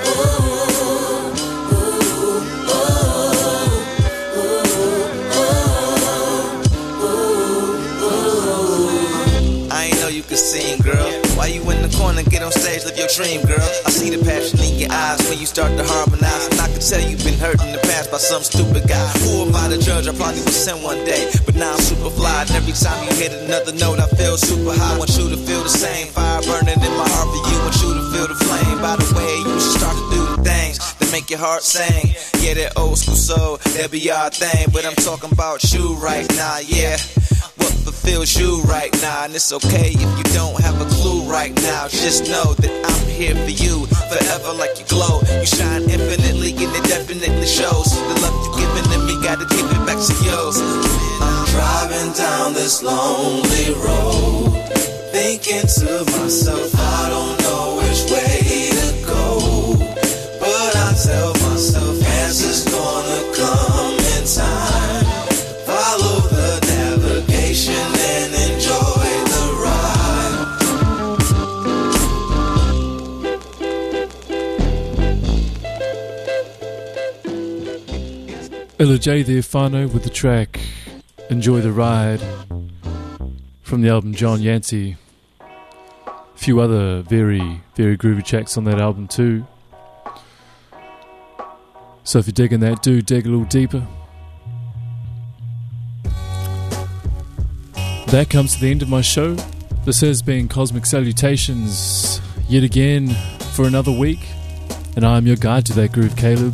I ain't know you could sing, girl. Why you in the corner, get on stage, live your dream, girl. I see the passion in your eyes when you start to harmonize. And I can tell you've been hurt in the past by some stupid guy. Who am I to judge? I probably was sent one day, but now I'm super fly. And every time you hit another note, I feel super high. I want you to feel the same fire burning in my heart for you. I want you to feel the flame. By the way, you should start to do the things that make your heart sing. Yeah, that old school soul, that be our thing. But I'm talking about you right now, yeah. What fulfills you right now, and it's okay if you don't have a clue right now. Just know that I'm here for you, forever like you glow. You shine infinitely and it definitely shows. The love you're giving to me, gotta give it back to yours. I'm driving down this lonely road, thinking to myself, I don't know which way to go. But I tell myself, answer's gonna come in time. Follow the navigation and enjoy the ride. Ella J there, Fano, with the track Enjoy the Ride from the album John Yancey. A few other very, very groovy tracks on that album too. So if you're digging that, do dig a little deeper. That comes to the end of my show. This has been Cosmic Salutations yet again for another week, and I'm your guide to that groove, Caleb.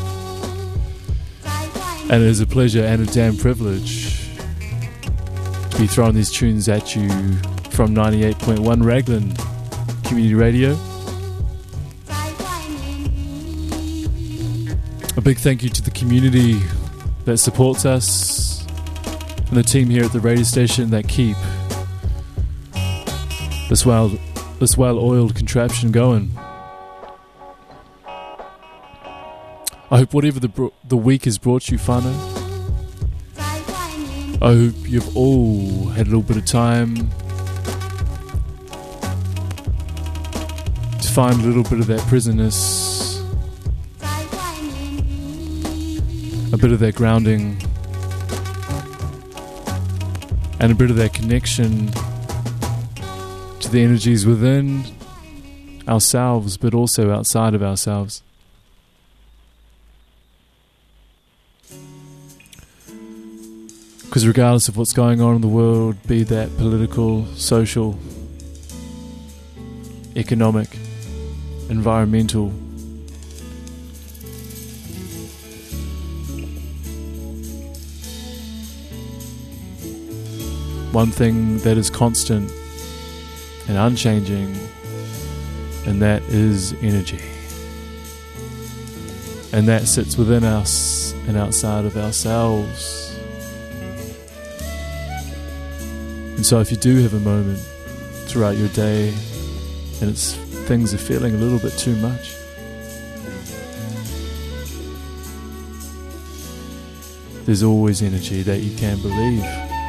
And it is a pleasure and a damn privilege to be throwing these tunes at you from ninety-eight point one Raglan Community Radio. A big thank you to the community that supports us and the team here at the radio station that keep this wild this well-oiled contraption going. I hope whatever the bro- the week has brought you, whānau, I hope you've all had a little bit of time to find a little bit of that prisonness, a bit of that grounding, and a bit of that connection to the energies within ourselves, but also outside of ourselves. Because regardless of what's going on in the world, be that political, social, economic, environmental, one thing that is constant and unchanging, and that is energy. And that sits within us and outside of ourselves. And so if you do have a moment throughout your day and it's things are feeling a little bit too much, there's always energy that you can believe.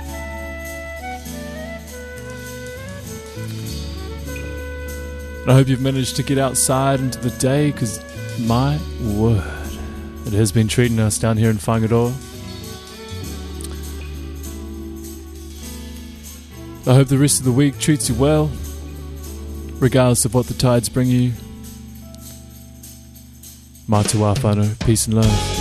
And I hope you've managed to get outside into the day, because my word, it has been treating us down here in Whangaroa. I hope the rest of the week treats you well, regardless of what the tides bring you. Mā te wā whānau, peace and love.